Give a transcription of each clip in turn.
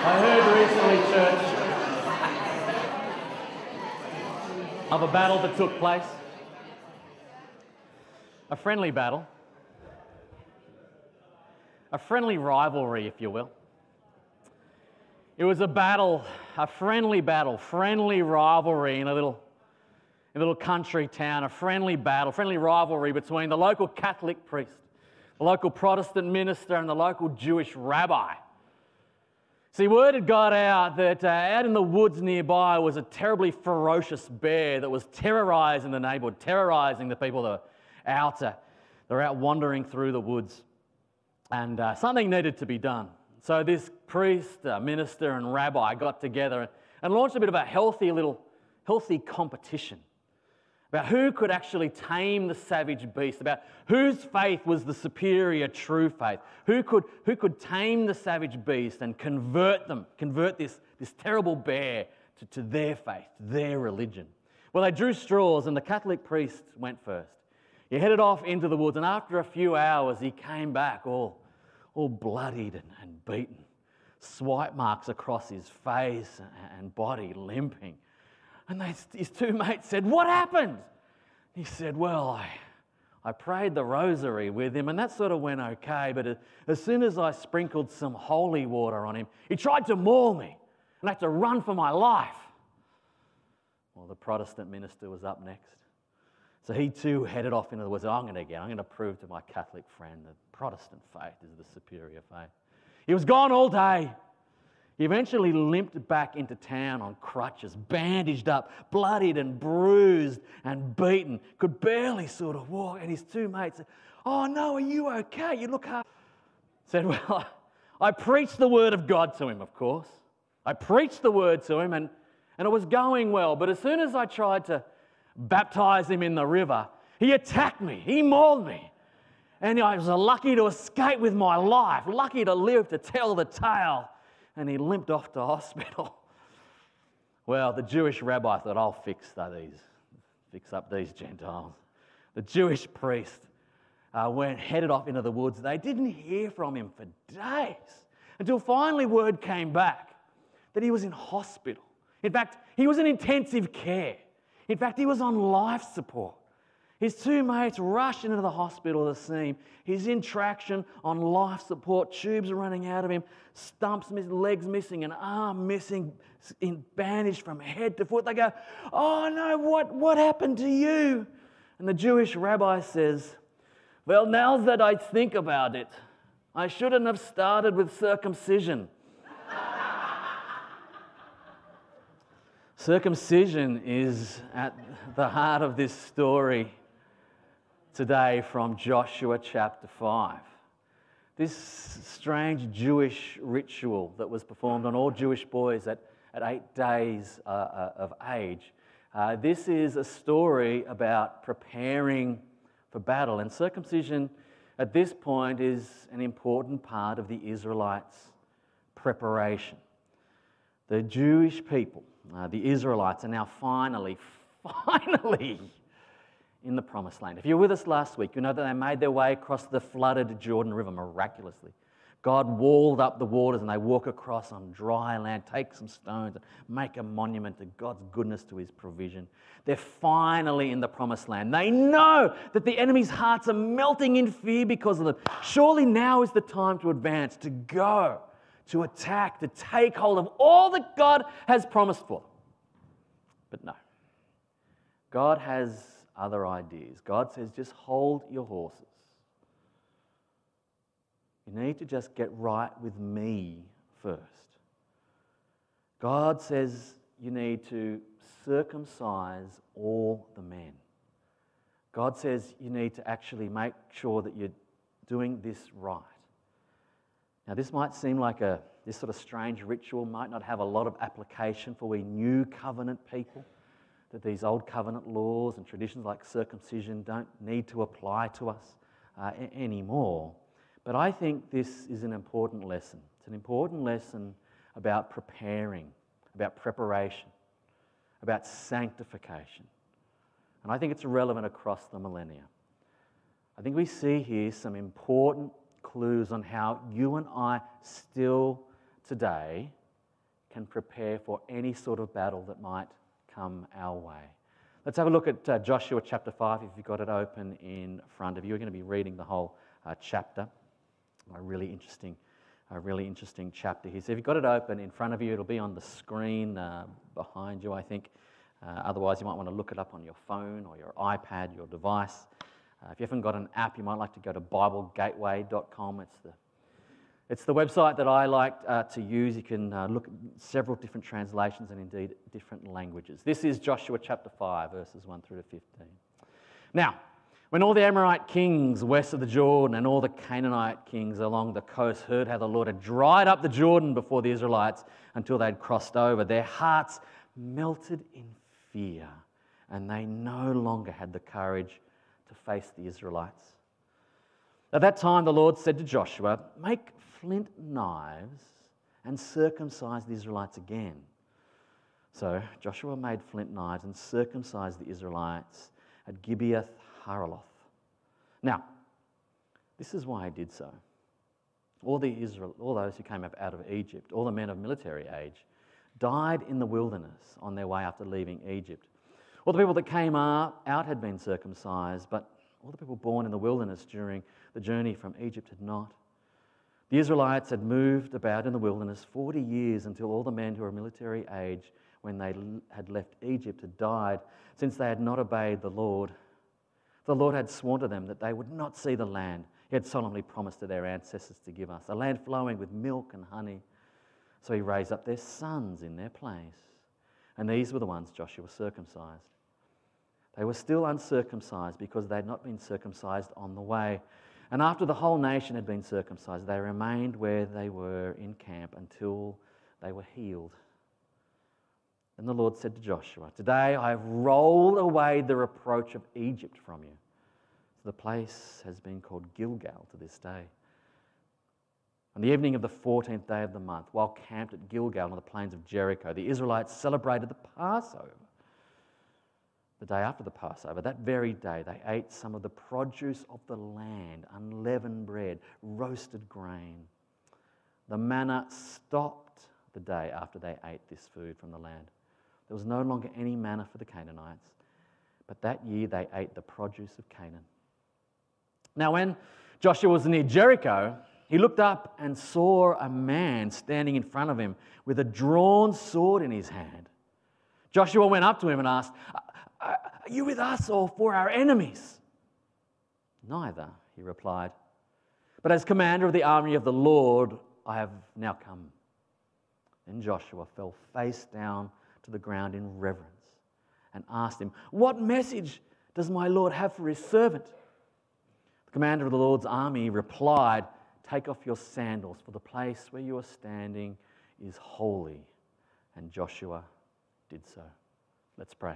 I heard recently, church, of a battle that took place. A friendly battle. A friendly rivalry, if you will. It was a battle, a friendly battle, friendly rivalry in a little country town, a friendly battle, friendly rivalry between the local Catholic priest, the local Protestant minister, and the local Jewish rabbi. See, word had got out that out in the woods nearby was a terribly ferocious bear that was terrorising the neighbourhood, terrorising the people that were out wandering through the woods. And something needed to be done. So this priest, minister and rabbi got together and launched a bit of a healthy competition about who could actually tame the savage beast, about whose faith was the superior true faith, who could tame the savage beast and convert this terrible bear to their faith, their religion. Well, they drew straws and the Catholic priest went first. He headed off into the woods, and after a few hours he came back all bloodied and beaten, swipe marks across his face and body, limping. And his two mates said, "What happened?" He said, "Well, I prayed the rosary with him and that sort of went okay, but as soon as I sprinkled some holy water on him, he tried to maul me and I had to run for my life." Well, the Protestant minister was up next. So he too headed off into the woods. I'm going to prove to my Catholic friend that Protestant faith is the superior faith. He was gone all day. He eventually limped back into town on crutches, bandaged up, bloodied and bruised and beaten, could barely sort of walk. And his two mates said, "Oh no, are you okay? You look half..." Said, "Well, I preached the word of God to him, of course. I preached the word to him and it was going well. But as soon as I tried to baptize him in the river, he attacked me, he mauled me. And I was lucky to escape with my life, lucky to live to tell the tale." And he limped off to hospital. Well, the Jewish rabbi thought, "I'll fix up these Gentiles." The Jewish priest headed off into the woods. They didn't hear from him for days until finally word came back that he was in hospital. In fact, he was in intensive care. In fact, he was on life support. His two mates rushed into the hospital to see him. He's in traction, on life support, tubes are running out of him, stumps missing, legs missing, an arm missing, bandaged from head to foot. They go, "Oh no, what happened to you?" And the Jewish rabbi says, "Well, now that I think about it, I shouldn't have started with circumcision." Circumcision is at the heart of this story today from Joshua chapter 5. This strange Jewish ritual that was performed on all Jewish boys at 8 days of age. This is a story about preparing for battle, and circumcision at this point is an important part of the Israelites' preparation. The Jewish people, the Israelites, are now finally in the Promised Land. If you were with us last week, you know that they made their way across the flooded Jordan River miraculously. God walled up the waters and they walk across on dry land, take some stones and make a monument to God's goodness, to his provision. They're finally in the Promised Land. They know that the enemy's hearts are melting in fear because of them. Surely now is the time to advance, to go, to attack, to take hold of all that God has promised for them. But no, God has other ideas. God says, just hold your horses. You need to just get right with me first. God says you need to circumcise all the men. God says you need to actually make sure that you're doing this right. Now, this might seem like this sort of strange ritual might not have a lot of application for we new covenant people, that these old covenant laws and traditions like circumcision don't need to apply to us anymore. But I think this is an important lesson. It's an important lesson about preparing, about preparation, about sanctification. And I think it's relevant across the millennia. I think we see here some important clues on how you and I still today can prepare for any sort of battle that might come our way. Let's have a look at Joshua chapter 5, if you've got it open in front of you. We're going to be reading the whole chapter. A really interesting chapter here. So if you've got it open in front of you, it'll be on the screen behind you, I think. Otherwise, you might want to look it up on your phone or your iPad, your device. If you haven't got an app, you might like to go to BibleGateway.com. It's the website that I like to use. You can look at several different translations and indeed different languages. This is Joshua chapter 5, verses 1 through to 15. Now, when all the Amorite kings west of the Jordan and all the Canaanite kings along the coast heard how the Lord had dried up the Jordan before the Israelites until they'd crossed over, their hearts melted in fear, and they no longer had the courage to face the Israelites. At that time, the Lord said to Joshua, "Make flint knives and circumcise the Israelites again." So Joshua made flint knives and circumcised the Israelites at Gibeath Haraloth. Now, this is why he did so. All those who came up out of Egypt, all the men of military age, died in the wilderness on their way after leaving Egypt. All the people that came out had been circumcised, but all the people born in the wilderness during the journey from Egypt had not. The Israelites had moved about in the wilderness 40 years until all the men who were military age when they had left Egypt had died, since they had not obeyed the Lord. The Lord had sworn to them that they would not see the land He had solemnly promised to their ancestors to give us, a land flowing with milk and honey. So He raised up their sons in their place, and these were the ones Joshua circumcised. They were still uncircumcised because they had not been circumcised on the way. And after the whole nation had been circumcised, they remained where they were in camp until they were healed. Then the Lord said to Joshua, "Today I have rolled away the reproach of Egypt from you." So the place has been called Gilgal to this day. On the evening of the 14th day of the month, while camped at Gilgal on the plains of Jericho, the Israelites celebrated the Passover. The day after the Passover, that very day, they ate some of the produce of the land, unleavened bread, roasted grain. The manna stopped the day after they ate this food from the land. There was no longer any manna for the Canaanites, but that year they ate the produce of Canaan. Now when Joshua was near Jericho, he looked up and saw a man standing in front of him with a drawn sword in his hand. Joshua went up to him and asked, "Are you with us or for our enemies?" "Neither," he replied, "but as commander of the army of the Lord, I have now come." Then Joshua fell face down to the ground in reverence and asked him, "What message does my Lord have for his servant?" The commander of the Lord's army replied, "Take off your sandals, for the place where you are standing is holy." And Joshua did so. Let's pray.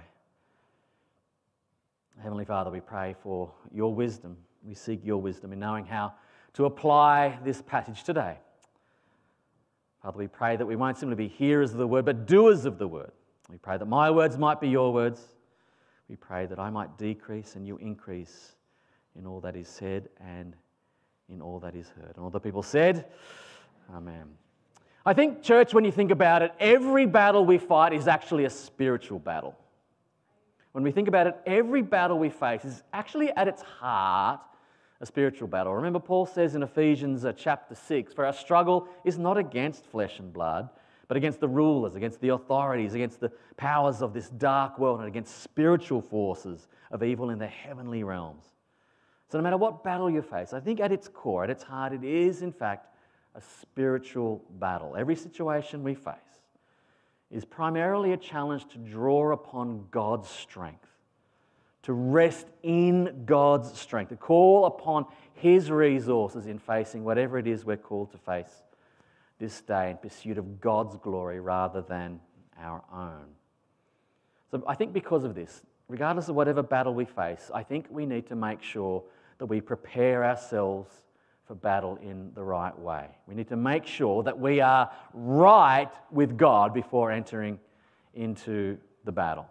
Heavenly Father, we pray for your wisdom. We seek your wisdom in knowing how to apply this passage today. Father, we pray that we won't simply be hearers of the word, but doers of the word. We pray that my words might be your words. We pray that I might decrease and you increase in all that is said and in all that is heard. And all the people said, Amen. I think, church, when you think about it, every battle we fight is actually a spiritual battle. When we think about it, every battle we face is actually at its heart a spiritual battle. Remember, Paul says in Ephesians chapter 6, "For our struggle is not against flesh and blood, but against the rulers, against the authorities, against the powers of this dark world, and against spiritual forces of evil in the heavenly realms." So no matter what battle you face, I think at its core, at its heart, it is in fact a spiritual battle. Every situation we face is primarily a challenge to draw upon God's strength, to rest in God's strength, to call upon His resources in facing whatever it is we're called to face this day in pursuit of God's glory rather than our own. So I think because of this, regardless of whatever battle we face, I think we need to make sure that we prepare ourselves for battle in the right way. We need to make sure that we are right with God before entering into the battle.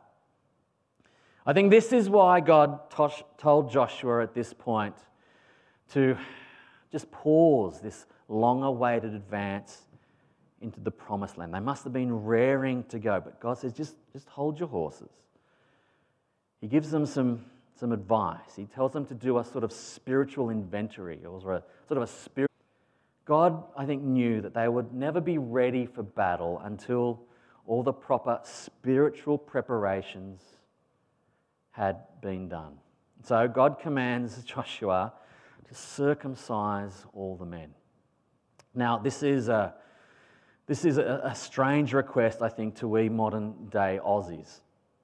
I think this is why God told Joshua at this point to just pause this long-awaited advance into the promised land. They must have been raring to go, but God says, just hold your horses. He gives them some advice. He tells them to do a sort of spiritual inventory, or a sort of a spirit. God, I think, knew that they would never be ready for battle until all the proper spiritual preparations had been done. So God commands Joshua to circumcise all the men. Now, this is a strange request, I think, to we modern-day Aussies.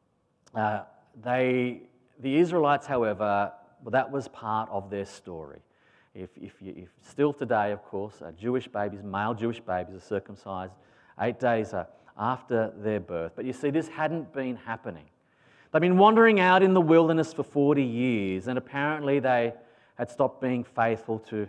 The Israelites, however, well, that was part of their story. If still today, of course, Jewish babies, male Jewish babies, are circumcised 8 days after their birth. But you see, this hadn't been happening. They'd been wandering out in the wilderness for 40 years, and apparently they had stopped being faithful to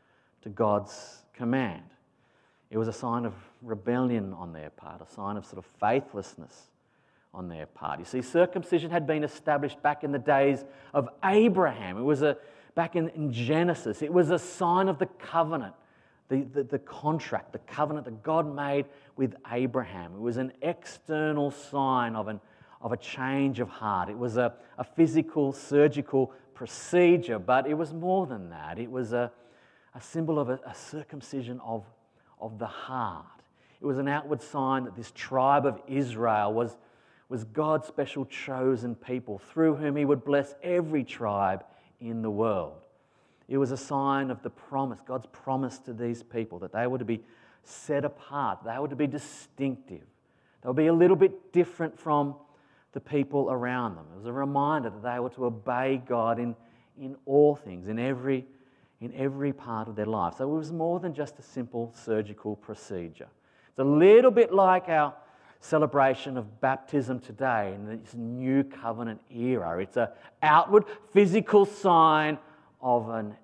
God's command. It was a sign of rebellion on their part, a sign of sort of faithlessness on their part. You see, circumcision had been established back in the days of Abraham. It was back in Genesis. It was a sign of the covenant, the contract, the covenant that God made with Abraham. It was an external sign of a change of heart. It was a physical, surgical procedure, but it was more than that. It was a symbol of a circumcision of the heart. It was an outward sign that this tribe of Israel was God's special chosen people, through whom He would bless every tribe in the world. It was a sign of the promise, God's promise to these people, that they were to be set apart, they were to be distinctive, they would be a little bit different from the people around them. It was a reminder that they were to obey God in all things, in every part of their life. So it was more than just a simple surgical procedure. It's a little bit like our celebration of baptism today in this new covenant era. It's an outward physical sign of an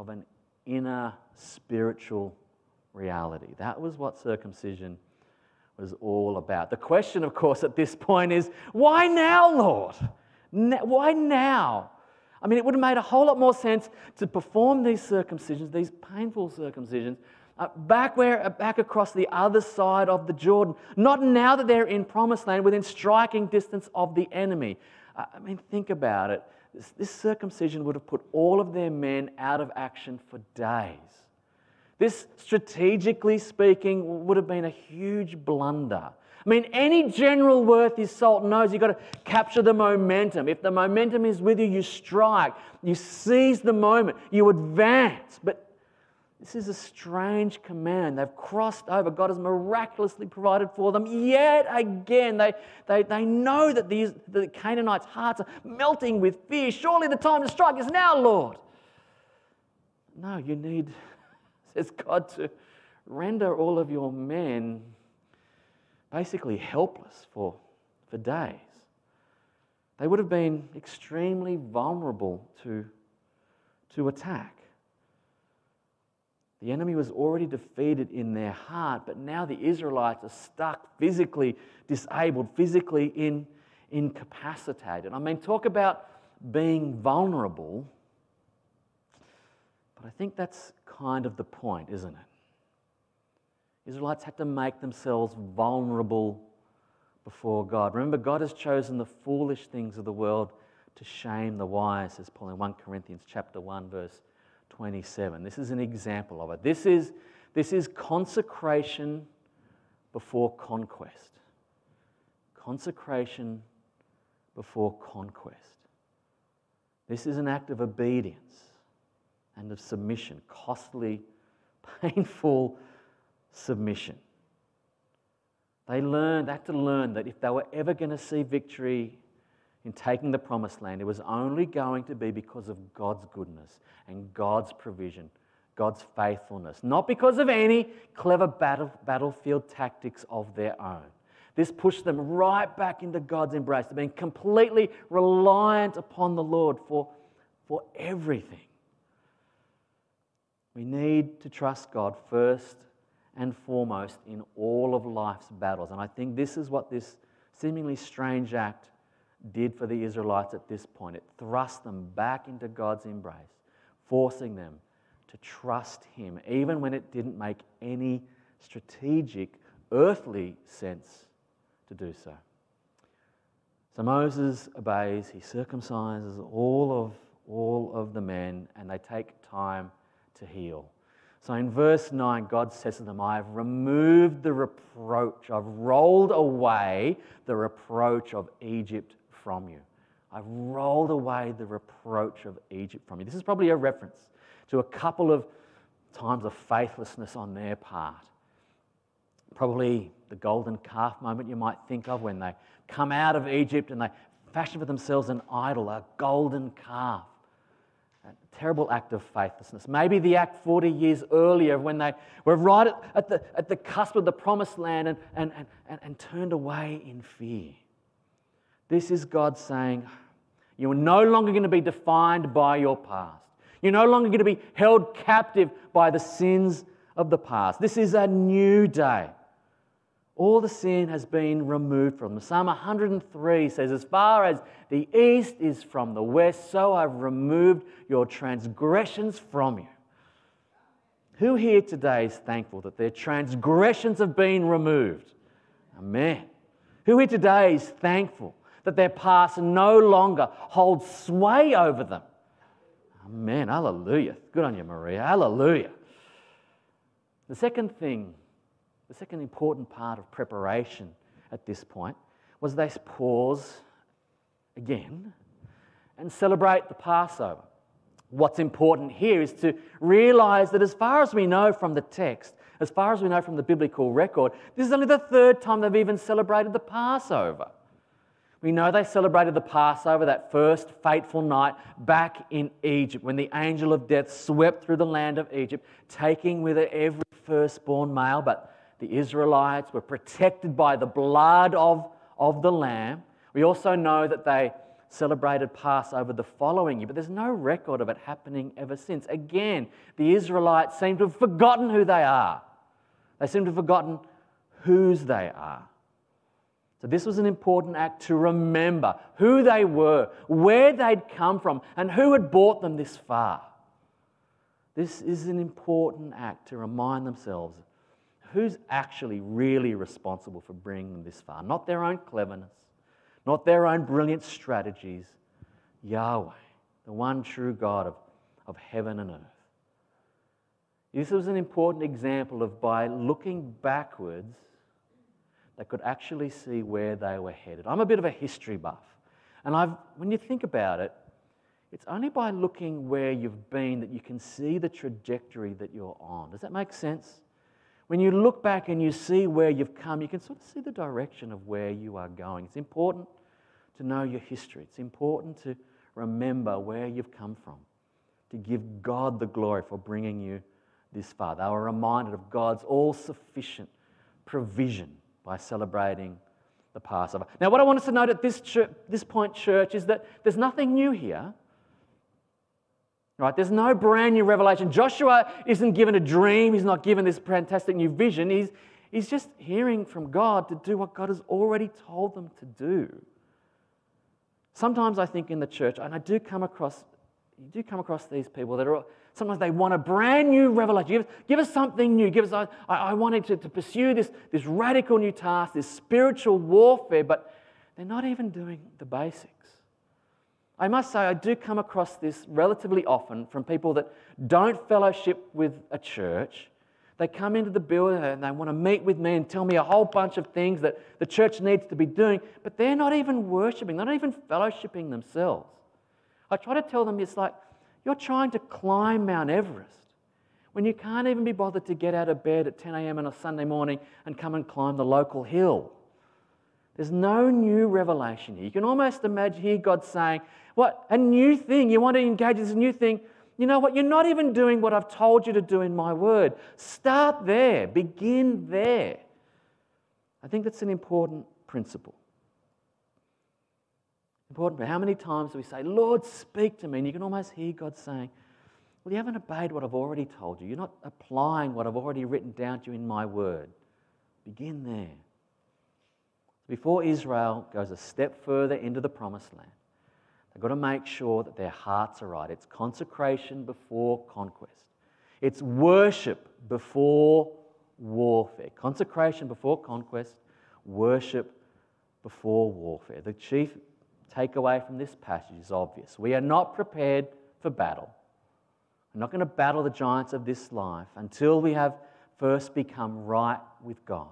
inner spiritual reality. That was what circumcision was all about. The question, of course, at this point is, why now, Lord? Why now? I mean, it would have made a whole lot more sense to perform these circumcisions, these painful circumcisions, back across the other side of the Jordan. Not now that they're in Promised Land, within striking distance of the enemy. I mean, think about it. This circumcision would have put all of their men out of action for days. This, strategically speaking, would have been a huge blunder. I mean, any general worth his salt knows you've got to capture the momentum. If the momentum is with you, you strike. You seize the moment. You advance. But this is a strange command. They've crossed over. God has miraculously provided for them. Yet again, they know that the Canaanites' hearts are melting with fear. Surely the time to strike is now, Lord. No, you need, says God, to render all of your men basically helpless for days. They would have been extremely vulnerable to attack. The enemy was already defeated in their heart, but now the Israelites are stuck, physically disabled, physically incapacitated. I mean, talk about being vulnerable, but I think that's kind of the point, isn't it? Israelites had to make themselves vulnerable before God. Remember, God has chosen the foolish things of the world to shame the wise, says Paul in 1 Corinthians chapter 1, verse 27. This is an example of it. This is consecration before conquest. Consecration before conquest. This is an act of obedience and of submission, costly, painful submission. They had to learn that if they were ever going to see victory in taking the Promised Land, it was only going to be because of God's goodness and God's provision, God's faithfulness, not because of any clever battlefield tactics of their own. This pushed them right back into God's embrace, to being completely reliant upon the Lord for everything. We need to trust God first and foremost in all of life's battles. And I think this is what this seemingly strange act did for the Israelites at this point. It thrust them back into God's embrace, forcing them to trust Him, even when it didn't make any strategic earthly sense to do so. So Moses obeys, he circumcises all of the men, and they take time to heal. So in verse 9, God says to them, I have removed the reproach, I've rolled away the reproach of Egypt from you. I've rolled away the reproach of Egypt from you. This is probably a reference to a couple of times of faithlessness on their part. Probably the golden calf moment you might think of, when they come out of Egypt and they fashion for themselves an idol, a golden calf. A terrible act of faithlessness. Maybe the act 40 years earlier when they were right at the cusp of the promised land and turned away in fear. This is God saying, you're no longer going to be defined by your past. You're no longer going to be held captive by the sins of the past. This is a new day. All the sin has been removed from them. Psalm 103 says, as far as the east is from the west, so I've removed your transgressions from you. Who here today is thankful that their transgressions have been removed? Amen. Who here today is thankful that their past no longer holds sway over them? Amen. Hallelujah. Good on you, Maria. Hallelujah. The second important part of preparation at this point was they pause again and celebrate the Passover. What's important here is to realize that as far as we know from the text, as far as we know from the biblical record, this is only the third time they've even celebrated the Passover. We know they celebrated the Passover that first fateful night back in Egypt when the angel of death swept through the land of Egypt, taking with it every firstborn male. But the Israelites were protected by the blood of the lamb. We also know that they celebrated Passover the following year, but there's no record of it happening ever since. Again, the Israelites seem to have forgotten who they are. They seem to have forgotten whose they are. So this was an important act to remember who they were, where they'd come from, and who had brought them this far. This is an important act to remind themselves who's actually really responsible for bringing them this far. Not their own cleverness, not their own brilliant strategies. Yahweh, the one true God of heaven and earth. This was an important example of, by looking backwards, they could actually see where they were headed. I'm a bit of a history buff, and when you think about it, it's only by looking where you've been that you can see the trajectory that you're on. Does that make sense? When you look back and you see where you've come, you can sort of see the direction of where you are going. It's important to know your history. It's important to remember where you've come from, to give God the glory for bringing you this far. They were reminded of God's all-sufficient provision by celebrating the Passover. Now, what I want us to note at this point, church, is that there's nothing new here. Right? There's no brand new revelation. Joshua isn't given a dream. He's not given this fantastic new vision. He's just hearing from God to do what God has already told them to do. Sometimes I think in the church, and you do come across these people that are, sometimes they want a brand new revelation. Give us something new. I wanted to pursue this radical new task, this spiritual warfare, but they're not even doing the basics. I must say, I do come across this relatively often from people that don't fellowship with a church. They come into the building and they want to meet with me and tell me a whole bunch of things that the church needs to be doing, but they're not even worshiping, they're not even fellowshipping themselves. I try to tell them, it's like you're trying to climb Mount Everest when you can't even be bothered to get out of bed at 10 a.m. on a Sunday morning and come and climb the local hill. There's no new revelation here. You can almost imagine here God saying, what, a new thing? You want to engage in this new thing? You know what? You're not even doing what I've told you to do in my word. Start there. Begin there. I think that's an important principle. Important. But how many times do we say, Lord, speak to me? And you can almost hear God saying, well, you haven't obeyed what I've already told you. You're not applying what I've already written down to you in my word. Begin there. Before Israel goes a step further into the promised land, they've got to make sure that their hearts are right. It's consecration before conquest. It's worship before warfare. Consecration before conquest, worship before warfare. The chief takeaway from this passage is obvious. We are not prepared for battle. We're not going to battle the giants of this life until we have first become right with God.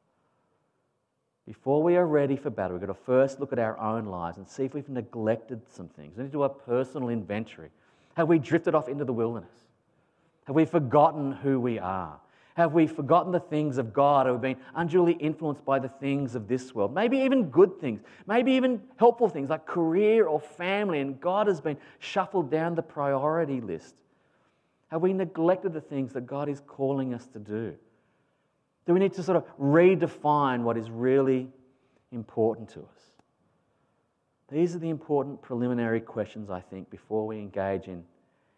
Before we are ready for battle, we've got to first look at our own lives and see if we've neglected some things. We need to do a personal inventory. Have we drifted off into the wilderness? Have we forgotten who we are? Have we forgotten the things of God? Have we been unduly influenced by the things of this world? Maybe even good things, maybe even helpful things like career or family, and God has been shuffled down the priority list. Have we neglected the things that God is calling us to do? Do we need to sort of redefine what is really important to us? These are the important preliminary questions, I think, before we engage in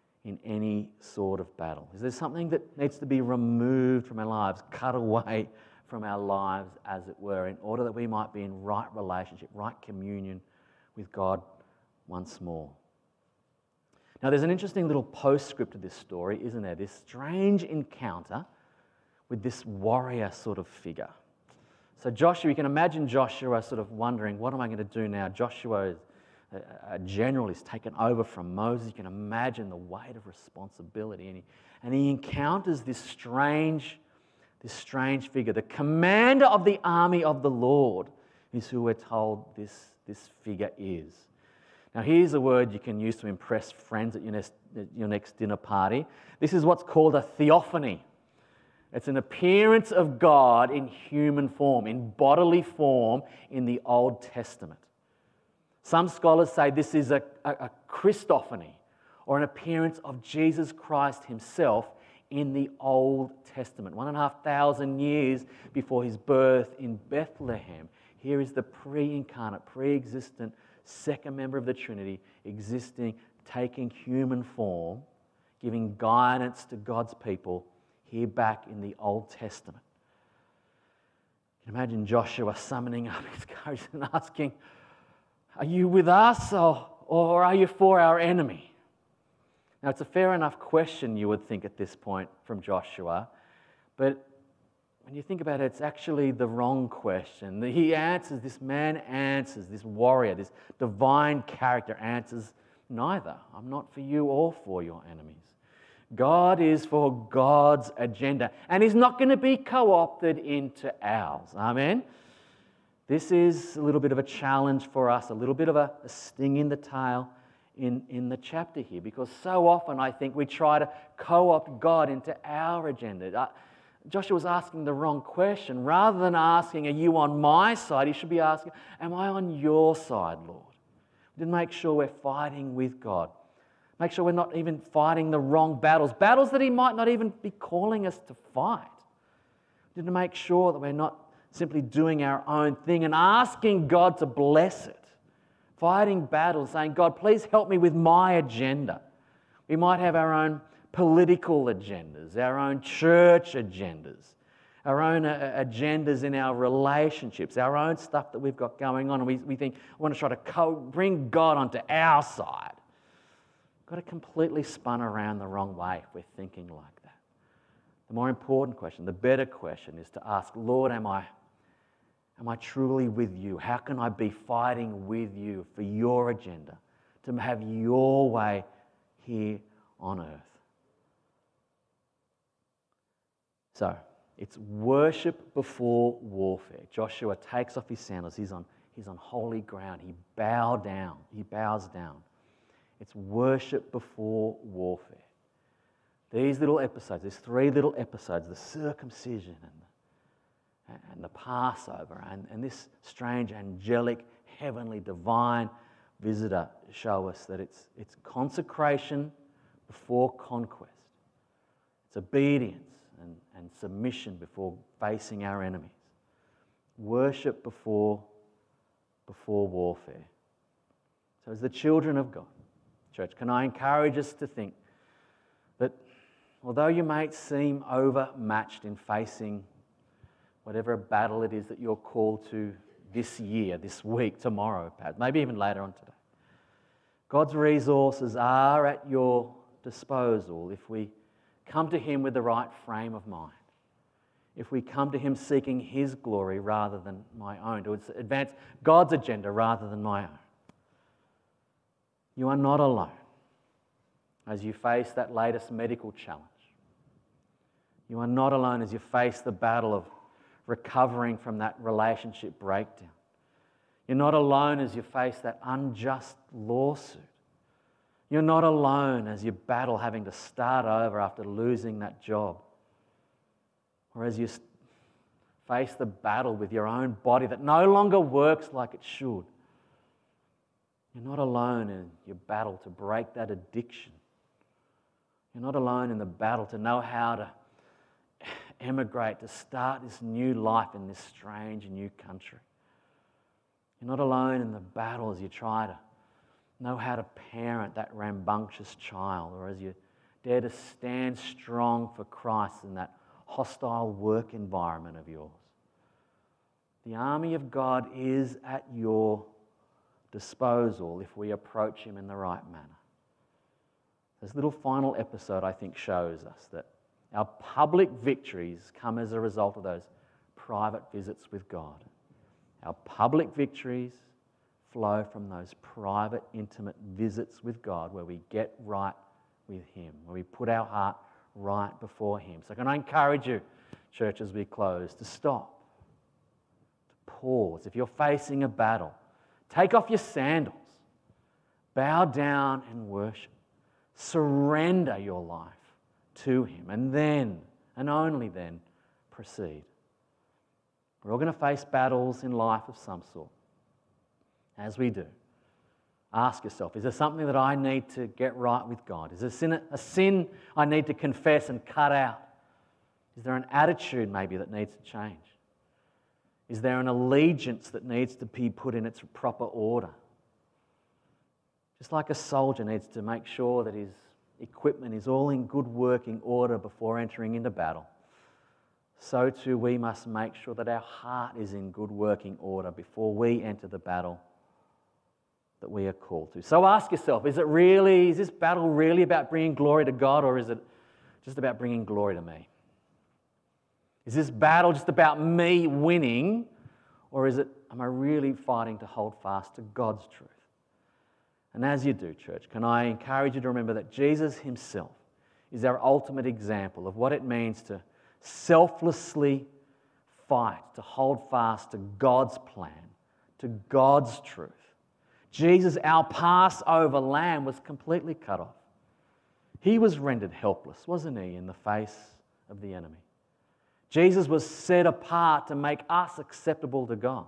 any sort of battle. Is there something that needs to be removed from our lives, cut away from our lives, as it were, in order that we might be in right relationship, right communion with God once more? Now, there's an interesting little postscript to this story, isn't there? This strange encounter with this warrior sort of figure. So Joshua, you can imagine Joshua sort of wondering, what am I going to do now? Joshua is a general, is taken over from Moses. You can imagine the weight of responsibility. And he encounters this strange figure. The commander of the army of the Lord is who we're told this figure is. Now here's a word you can use to impress friends at your next dinner party. This is what's called a theophany. It's an appearance of God in human form, in bodily form in the Old Testament. Some scholars say this is a Christophany, or an appearance of Jesus Christ himself in the Old Testament. 1,500 years before his birth in Bethlehem, here is the pre-incarnate, pre-existent second member of the Trinity existing, taking human form, giving guidance to God's people here back in the Old Testament. You can imagine Joshua summoning up his courage and asking, are you with us or are you for our enemy? Now, it's a fair enough question, you would think, at this point from Joshua, but when you think about it, it's actually the wrong question. This man answers, this warrior, this divine character answers, neither. I'm not for you or for your enemies. God is for God's agenda, and he's not going to be co-opted into ours. Amen? This is a little bit of a challenge for us, a little bit of a sting in the tail in the chapter here, because so often I think we try to co-opt God into our agenda. Joshua was asking the wrong question. Rather than asking, are you on my side, he should be asking, am I on your side, Lord? We didn't make sure we're fighting with God. Make sure we're not even fighting the wrong battles that he might not even be calling us to fight. We need to make sure that we're not simply doing our own thing and asking God to bless it. Fighting battles, saying, God, please help me with my agenda. We might have our own political agendas, our own church agendas, our own agendas in our relationships, our own stuff that we've got going on, and we think, we want to try to bring God onto our side. Got it completely spun around the wrong way if we're thinking like that. The more important question, the better question, is to ask, Lord, am I truly with you? How can I be fighting with you for your agenda, to have your way here on earth? So, it's worship before warfare. Joshua takes off his sandals. He's on holy ground. He bows down. It's worship before warfare. These little episodes, these three little episodes, the circumcision and the Passover and this strange angelic, heavenly, divine visitor show us that it's consecration before conquest. It's obedience and submission before facing our enemies. Worship before warfare. So as the children of God, church, can I encourage us to think that although you may seem overmatched in facing whatever battle it is that you're called to this year, this week, tomorrow, perhaps, maybe even later on today, God's resources are at your disposal if we come to him with the right frame of mind. if we come to him seeking his glory rather than my own, to advance God's agenda rather than my own. You are not alone as you face that latest medical challenge. You are not alone as you face the battle of recovering from that relationship breakdown. You're not alone as you face that unjust lawsuit. You're not alone as you battle having to start over after losing that job. Or as you face the battle with your own body that no longer works like it should. You're not alone in your battle to break that addiction. You're not alone in the battle to know how to emigrate, to start this new life in this strange new country. You're not alone in the battle as you try to know how to parent that rambunctious child, or as you dare to stand strong for Christ in that hostile work environment of yours. The army of God is at your disposal if we approach him in the right manner. This little final episode, I think, shows us that our public victories come as a result of those private visits with God. Our public victories flow from those private, intimate visits with God where we get right with him, where we put our heart right before him. So can I encourage you, church, as we close, to stop, to pause. If you're facing a battle, take off your sandals, bow down and worship. Surrender your life to him, and then, and only then, proceed. We're all going to face battles in life of some sort. As we do, ask yourself, is there something that I need to get right with God? Is there a sin I need to confess and cut out? Is there an attitude maybe that needs to change? Is there an allegiance that needs to be put in its proper order? Just like a soldier needs to make sure that his equipment is all in good working order before entering into battle, so too we must make sure that our heart is in good working order before we enter the battle that we are called to. So ask yourself, is this battle really about bringing glory to God, or is it just about bringing glory to me? Is this battle just about me winning, or am I really fighting to hold fast to God's truth? And as you do, church, can I encourage you to remember that Jesus himself is our ultimate example of what it means to selflessly fight, to hold fast to God's plan, to God's truth. Jesus, our Passover lamb, was completely cut off. He was rendered helpless, wasn't he, in the face of the enemy? Jesus was set apart to make us acceptable to God.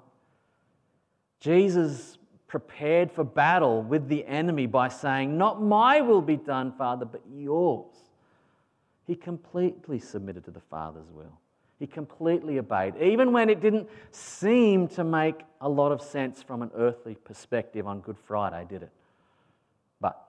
Jesus prepared for battle with the enemy by saying, "Not my will be done, Father, but yours." He completely submitted to the Father's will. He completely obeyed, even when it didn't seem to make a lot of sense from an earthly perspective on Good Friday, did it? But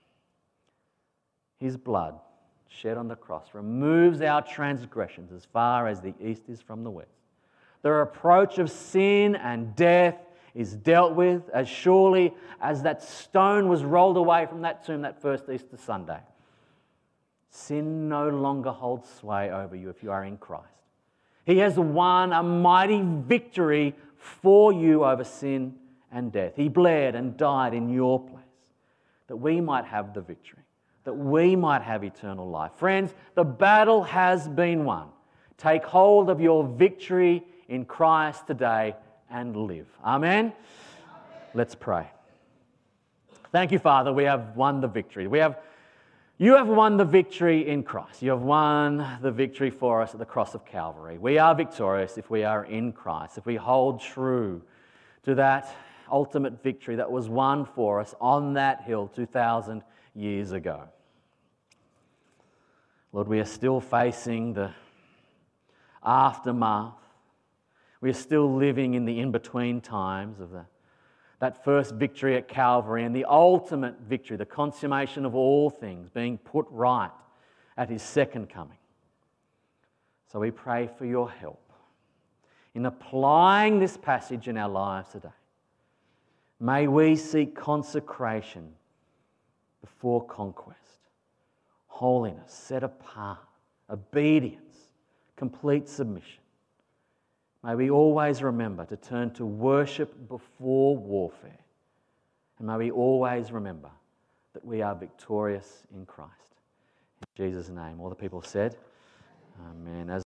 his blood shed on the cross removes our transgressions as far as the east is from the west. The reproach of sin and death is dealt with as surely as that stone was rolled away from that tomb that first Easter Sunday. Sin no longer holds sway over you if you are in Christ. He has won a mighty victory for you over sin and death. He bled and died in your place that we might have the victory, that we might have eternal life. Friends, the battle has been won. Take hold of your victory in Christ today and live. Amen? Let's pray. Thank you, Father. We have won the victory. You have won the victory in Christ. You have won the victory for us at the cross of Calvary. We are victorious if we are in Christ, if we hold true to that ultimate victory that was won for us on that hill 2,000 years ago. Lord, we are still facing the aftermath. We are still living in the in-between times of that first victory at Calvary and the ultimate victory, the consummation of all things, being put right at his second coming. So we pray for your help in applying this passage in our lives today. May we seek consecration before conquest, holiness, set apart, obedience, complete submission. May we always remember to turn to worship before warfare. And may we always remember that we are victorious in Christ. In Jesus' name, all the people said, Amen.